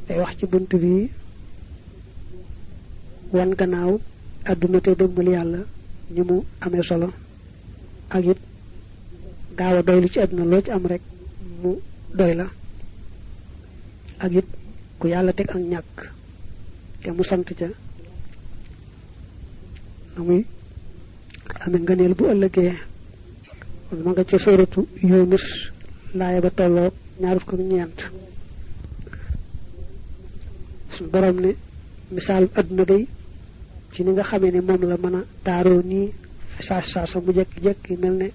ay wax ci buntu bi wan gannaaw aduna te dëgmal yàlla ni mu amee solo ak it gaaw a doylu ci aduna loo ci am rek mu doy la ak it ku yàlla teg ak ñàkk te mu sant ca amuy amee ngëneel bu ëllëgee ma nga ca suratu Yunus laaya ba tolloog ñaar fukk ak ñeent suñu borom ne misaal aduna day ci ni nga xamee ne moom la mën a taaroo nii saa mu jekki-jekki mel ne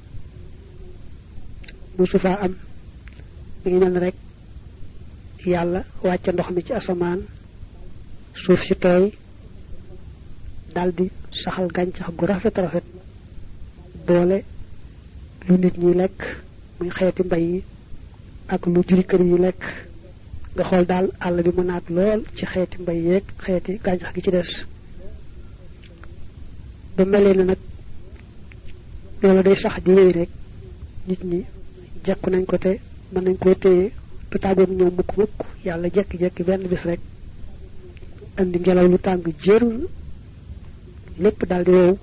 musu faa am mi ngi mel ne rek yàlla wàcce ndox mi ci asamaan suuf si tooy daldi saxal gàncax gu rafet rafet boole lu nit ñi lekk muy xeeti mbay yi ak lu juri kër yi lekk nga xool daal àll bi mu naat lool ci xeeti mbay yeeg xeeti gàncax gi ci des ba melee na nag loolu day sax di wéy rek nit ñi jekku nañ ko te mën nañ koo téye te tàggoog ñoom mukk yàlla jekki-jekki benn bis rek andi ngelaw lu tàng jër lépp daal di wow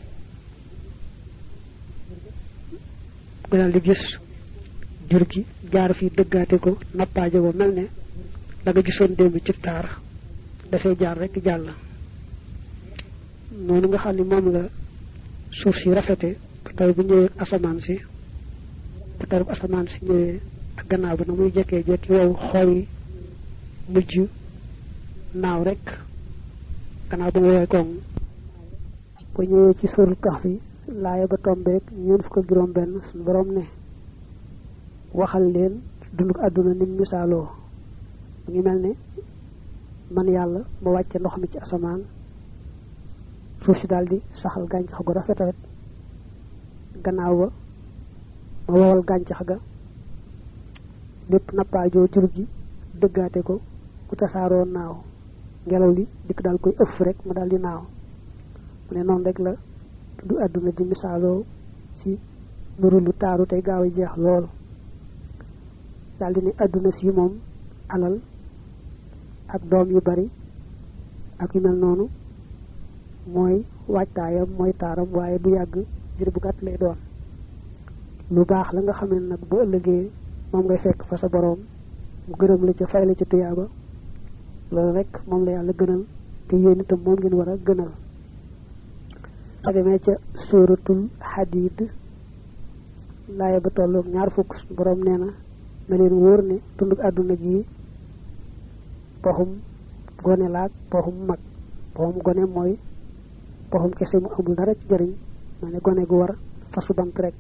nga daal di gis jur gi jaar fi dëggaate ko nappaaje ba mel ne da nga gisoon démb ci taar dafay jaar rek jàll noonu nga xam ne moom la suuf si rafete bu taw bu ñëwee asamaan si bu taw asamaan si ñëwee ak gannaaw bi na muy jekkee jekki wow xool yi mujj naaw rek gannaaw ba mu woowee koŋ bu ñëwee ci suratul Kahf laaya ba tombeek ñeent fukk ak juróom benn suñu borom ne waxal leen dunduk àdduna nim misaaloo mu ngi mel ne man yàlla ma wàcce ndox mi ci asamaan suuf si daldi saxal gàncax gu rafet rafet gannaaw ba ma wowal gàncax ga lépp nappaajoo jur gi dëggaate ko ku tasaaroo naaw ngelaw li dikk daal koy ëff rek mu daldi naaw mu ne noonu rek la du àdduna di misaaloo ci nuru lu taaru tey gaaw a jeex lool daldi ne àdduna si moom alal ak doom yu bari ak yu mel noonu mooy waajtaayam mooy taaram waaye du yàgg jër bu gàtt lay doon lu baax la nga xam ne nag bu ëllëgee moom ngay fekk fa sa boroom mu gërëm la ca fay la ca tuyaaba loolu rek moom la yàlla gënal te yéen itam moom ngeen war a gënal a demee ca suratul Hadid laaya ba tolloog ñaar fukk boroom nee na leen wóor ne dunduk àdduna ji poxum gone laak poxum mag poxum gone mooy poxum kese mu amul dara ci jëriñ ma ne gone gu war fasu bant rek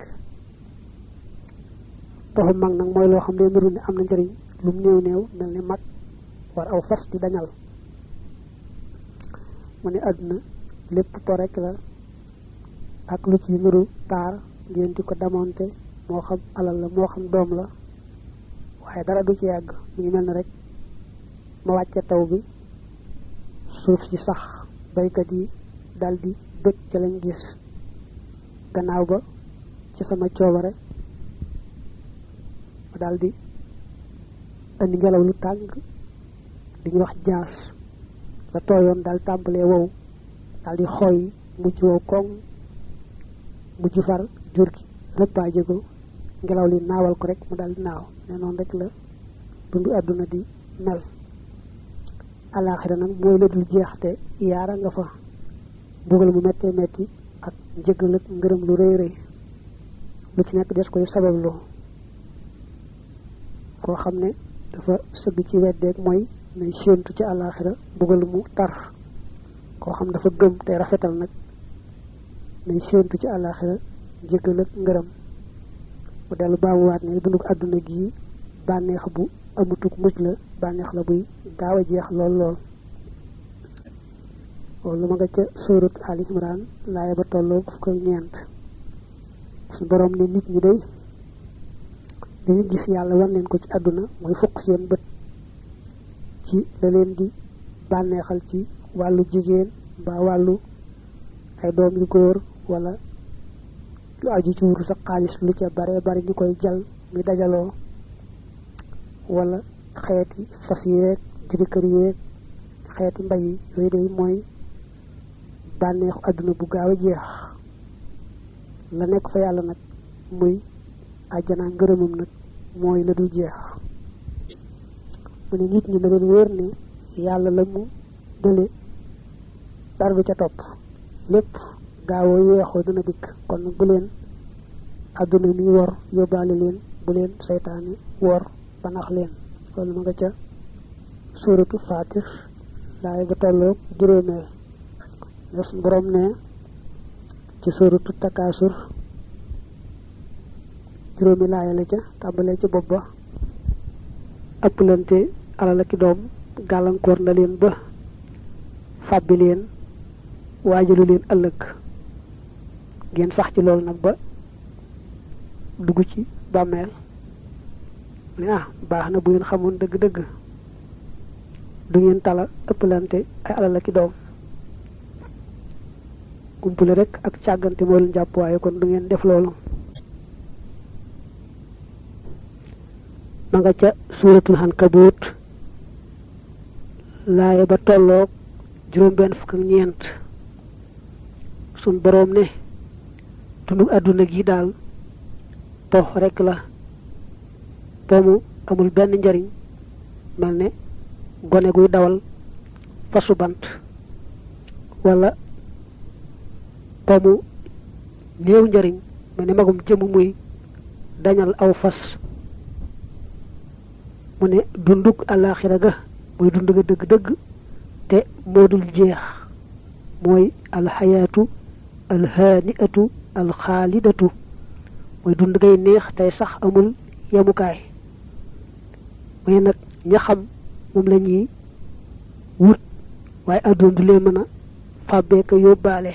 poxum mag nag mooy loo xam ne niru ne am na njëriñ lum néew néew mel ne mag war aw fas di dañal mu ne àdduna lépp po rek la ak lu ci niru taar ngeen di ko damonte moo xam alal la moo xam doom la waaye dara du ci yàgg mu ngi mel ne rek ma wàcce taw bi suuf si sax baykat yi daldi bëgg ca lañ gis gannaaw ba ci sama coobare ma daldi andi ngelaw lu tàng di ñu wax jaas la tooyoon daal tàmbalee wow daldi xooy mujj wow koŋ mujj far jur gi rëppaaje ko ngelaw li naawal ko rek mu daldi naaw ne noonu rek la dundu àdduna di mel alaxira nag mooy la dul jeex te yaara nga fa bugal mu mettee metti ak njëgal ak ngërëm lu rëy rëy lu ci nekk des koy sabablu koo xam ne dafa sëgg ci weddeeg mooy nay séentu ci alaxira bugal mu tar koo xam dafa gëm te rafetal nag nay séentu ci alaxira njëgal ak ngërëm mu dellu baamuwaat ne dunduk àdduna gi bànneex bu amutuk mujj la bànneex la buy gaaw a jeex lool lool loolu ma nga ca surat Ali Imran laaya ba tolloo fukk ak ñeent su borom ne nit ñi day dañu gis yàlla wan leen ko ci àdduna mooy fukk seen bët ci la leen di bànneexal ci wàllu jigéen ba wàllu ay doom yu góor wala lu aju ci wuru sa xaalis lu ca bare bari ñu koy jal mi dajaloo wala xeeti fas yeeg juri kër yeeg xeeti mbay yi yooyu day mooy bànneexu àdduna bu gaaw a jeex la nekk fa yàlla nag muy àjjana ngërëmam nag mooy la dul jeex mu ne nit ñi na leen wóor ne yàlla la mu dële dara du ca topp lépp gaawoo yeexoo dina dikk kon nag bu leen àdduna mi wor yóbbaale leen bu leen seytaane wor ba nax leen loolu ma nga ca suuratu Faatir laay ba tolloog juróomeel ne suñu borom ne ci suuratu Takaasur juróomi laaya la ca tàmbalee ci bopp ba ëpplante alal ak doom gàllankoor na leen ba fàbbi leen waajalu leen ëllëg ngeen sax ci loolu nag ba dugg ci bàmmeel ne baax na bu ngeen xamoon dëgg-dëgg du ngeen tala ëpplante ay alal ak doom umpule rek ak càggante moo leen jàpp waaye kon du ngeen def loolu ma nga ca suuratul Ankabut laaya ba tolloog juróom-benn fukk ak ñeent sun boroom ne dundu àdduna gi daal pox rek la poomu amul benn njariñ mel ne gone guy dawal fasu bant wala poomu néew njariñ mel ne magum jëmm muy dañal aw fas mu ne dundug àllaaxira ga mooy dund ga dëgg-dëgg te moo dul jeex mooy alxayaatu alhaaniatu alxaalidatu mooy dund ngay neex tey sax amul yemukaay mooy nag ña xam moom la ñuy wut waaye àdduna du leen mën a fàbbee ko yóbbaale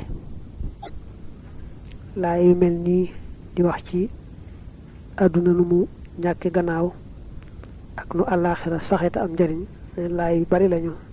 laa yu mel nii di wax ci àdduna nu mu ñàkke gannaaw ak nu àllaaxira saxeta am njariñ laa yu bari lañu